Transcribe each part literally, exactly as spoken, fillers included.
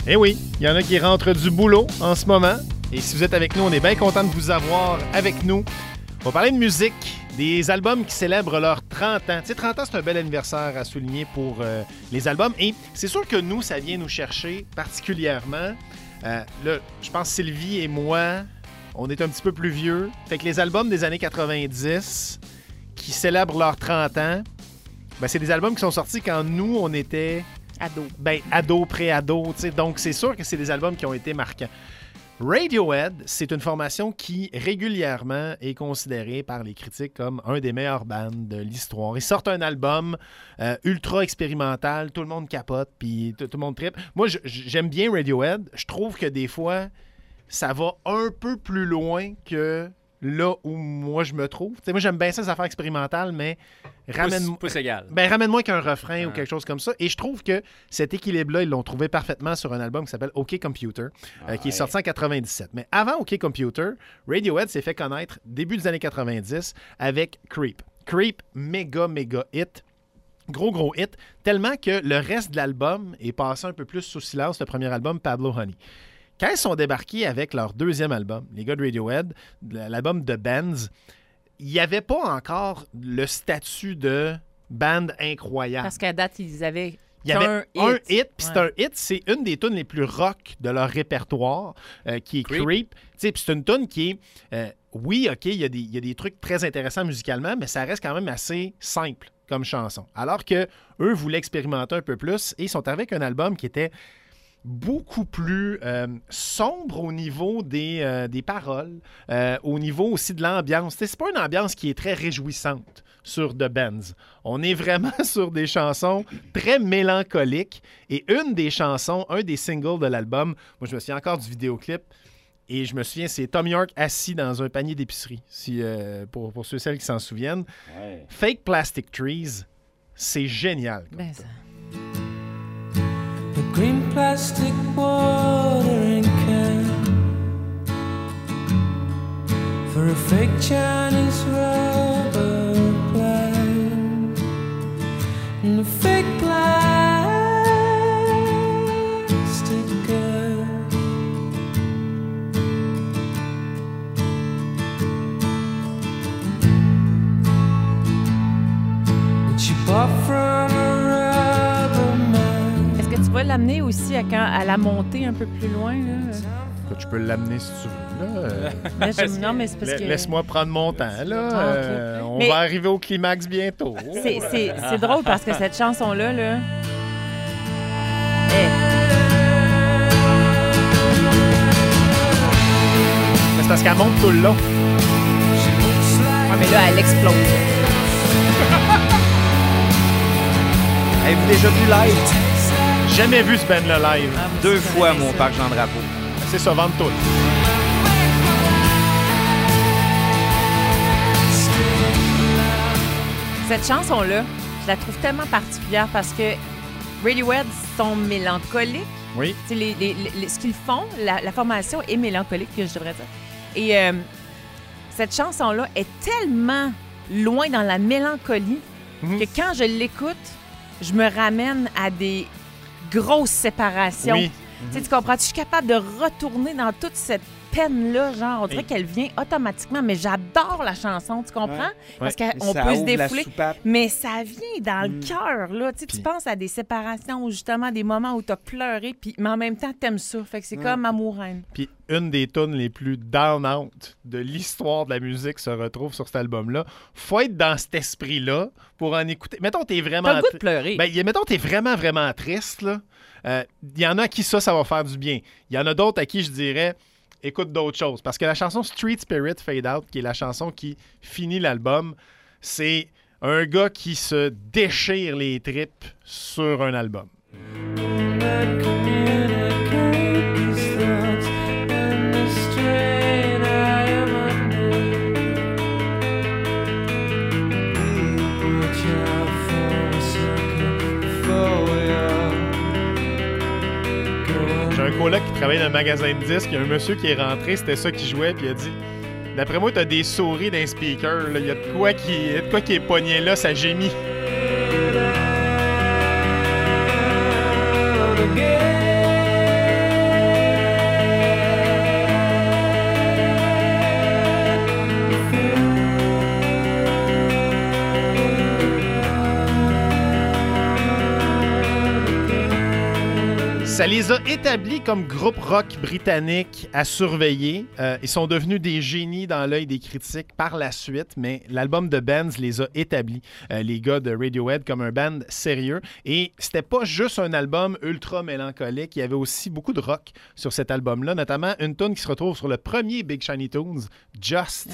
Eh oui, il y en a qui rentrent du boulot en ce moment. Et si vous êtes avec nous, on est bien content de vous avoir avec nous. On va parler de musique, des albums qui célèbrent leurs trente ans. Tu sais, trente ans, c'est un bel anniversaire à souligner pour euh, les albums. Et c'est sûr que nous, ça vient nous chercher particulièrement. Euh, là, je pense que Sylvie et moi, on est un petit peu plus vieux. Fait que les albums des années quatre-vingt-dix qui célèbrent leurs trente ans, ben, c'est des albums qui sont sortis quand nous, on était... Ado. Ben, ado, pré-ado, tu sais. Donc, c'est sûr que c'est des albums qui ont été marquants. Radiohead, c'est une formation qui, régulièrement, est considérée par les critiques comme un des meilleurs bands de l'histoire. Ils sortent un album euh, ultra expérimental, tout le monde capote, puis tout, tout le monde trippe. Moi, je, j'aime bien Radiohead. Je trouve que des fois, ça va un peu plus loin que là où moi je me trouve. T'sais, moi, j'aime bien ça, ces affaires expérimentales, mais ramène... pouce, pouce égal. Ben, ramène-moi qu'un refrain ah. ou quelque chose comme ça. Et je trouve que cet équilibre-là, ils l'ont trouvé parfaitement sur un album qui s'appelle OK Computer, ah, euh, qui ouais. est sorti en quatre-vingt-dix-sept. Mais avant OK Computer, Radiohead s'est fait connaître début des années quatre-vingt-dix avec Creep. Creep, méga, méga hit. Gros, gros hit. Tellement que le reste de l'album est passé un peu plus sous silence, le premier album, Pablo Honey. Quand ils sont débarqués avec leur deuxième album, les gars de Radiohead, l'album The Bands, il n'y avait pas encore le statut de band incroyable. Parce qu'à date, ils avaient il y avait un hit. Un hit, puis ouais. c'est un hit, c'est une des tunes les plus rock de leur répertoire, euh, qui est Creep. Creep. Puis c'est une tune qui est, euh, oui, OK, il y, y a des trucs très intéressants musicalement, mais ça reste quand même assez simple comme chanson. Alors que eux voulaient expérimenter un peu plus et ils sont arrivés avec un album qui était beaucoup plus euh, sombre au niveau des, euh, des paroles, euh, au niveau aussi de l'ambiance. T'sais, c'est pas une ambiance qui est très réjouissante sur The Bands. On est vraiment sur des chansons très mélancoliques. Et une des chansons, un des singles de l'album, moi je me souviens encore du vidéoclip, et je me souviens, c'est Tom York assis dans un panier d'épicerie, si, euh, pour, pour ceux et celles qui s'en souviennent. Ouais. Fake Plastic Trees, c'est génial. Ben ça... The green plastic watering can for a fake Chinese rubber plant and a fake plastic girl. And she bought from a Tu vas l'amener aussi à, quand, à la montée un peu plus loin. Là. Tu peux l'amener si tu veux. Là. Là, je, non, mais c'est parce que... Laisse-moi prendre mon temps. Là. Ah, okay. euh, on mais va arriver au climax bientôt. C'est, c'est, c'est drôle parce que cette chanson-là... Là, hey. C'est parce qu'elle monte tout le long. Ah, mais là, elle explose. Avez-vous déjà vu live? Jamais vu ce band-là live. Ah, Deux fois, mon parc Jean-Drapeau. C'est ça, vendre tout. Cette chanson-là, je la trouve tellement particulière parce que Radiohead sont mélancoliques. Oui. C'est les, les, les, ce qu'ils font, la, la formation est mélancolique, que je devrais dire. Et euh, cette chanson-là est tellement loin dans la mélancolie mm-hmm. que quand je l'écoute, je me ramène à des grosses séparations. Oui. Mm-hmm. Tu comprends? Je suis capable de retourner dans toute cette peine-là, genre, on dirait oui. qu'elle vient automatiquement, mais j'adore la chanson, tu comprends? Ouais. Parce ouais. qu'on peut se défouler, mais ça vient dans mm. le cœur, là. Tu sais, tu penses à des séparations, ou justement, des moments où tu as pleuré, puis, mais en même temps, t'aimes ça. Fait que c'est mm. comme Amour-Reine. Puis une des tunes les plus down-out de l'histoire de la musique se retrouve sur cet album-là. Faut être dans cet esprit-là pour en écouter. Mettons, t'es vraiment... T'as le goût de pleurer. Ben, mettons, t'es vraiment, vraiment triste, là. Il euh, y en a à qui ça, ça va faire du bien. Il y en a d'autres à qui je dirais... écoute d'autres choses. Parce que la chanson Street Spirit Fade Out, qui est la chanson qui finit l'album, c'est un gars qui se déchire les tripes sur un album. J'ai un coloc qui travaille dans un magasin de disques, il y a un monsieur qui est rentré, c'était ça qui jouait, puis il a dit « D'après moi, t'as des souris dans les speakers, il y a de quoi qui, y a de quoi qui est pogné là, ça gémit. » Ça les a établis comme groupe rock britannique à surveiller. Euh, ils sont devenus des génies dans l'œil des critiques par la suite, mais l'album de Benz les a établis, euh, les gars de Radiohead, comme un band sérieux. Et c'était pas juste un album ultra mélancolique, il y avait aussi beaucoup de rock sur cet album-là, notamment une tune qui se retrouve sur le premier Big Shiny Tunes, Just.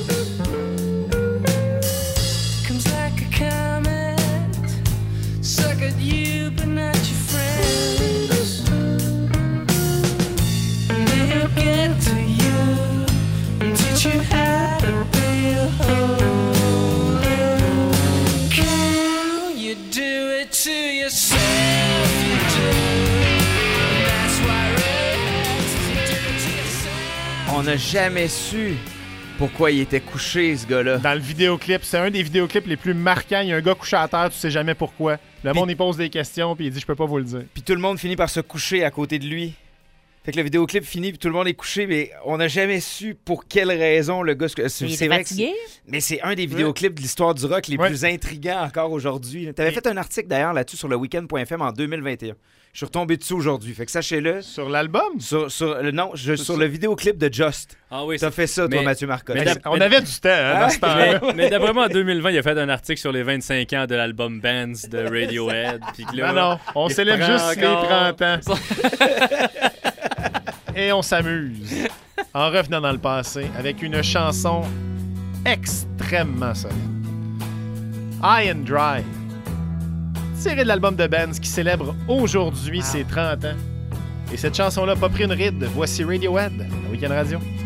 Comes like a comet, suck at you but not your friends. They'll get to you and teach you how to be a hoe. Can you do it to yourself? You do. That's why Red says you do it to yourself. On n'a jamais su pourquoi il était couché, ce gars-là. Dans le vidéoclip, c'est un des vidéoclips les plus marquants. Il y a un gars couché à terre, tu sais jamais pourquoi. Le Puis- monde, il pose des questions, puis il dit « Je peux pas vous le dire ». Puis tout le monde finit par se coucher à côté de lui. Fait que le vidéoclip finit, puis tout le monde est couché, mais on n'a jamais su pour quelle raison le gars... C'est, Il c'est était vrai que fatigué? c'est- mais c'est un des vidéoclips de l'histoire du rock les Ouais. plus intrigants encore aujourd'hui. Tu avais Et- fait un article d'ailleurs là-dessus sur le weekend point f m en deux mille vingt et un. Je suis retombé dessus aujourd'hui, fait que sachez-le. Sur l'album? Sur, sur, le- non, je, sur ça. le vidéoclip de Just. Ah oui, T'as c'est- fait ça, toi, mais- Mathieu Marcotte. mais Hey, d'ab- on avait du temps, hein, dans ce temps-là. mais, mais d'après moi, en deux mille vingt, il a fait un article sur les vingt-cinq ans de l'album Bands de Radiohead. Puis que là, Non, non, on il célèbre prend juste les encore- trente ans. Et on s'amuse en revenant dans le passé avec une chanson extrêmement solide. High and Dry. Tirée de l'album de Benz qui célèbre aujourd'hui ses trente ans. Et cette chanson-là n'a pas pris une ride. Voici Radiohead, à Weekend Radio.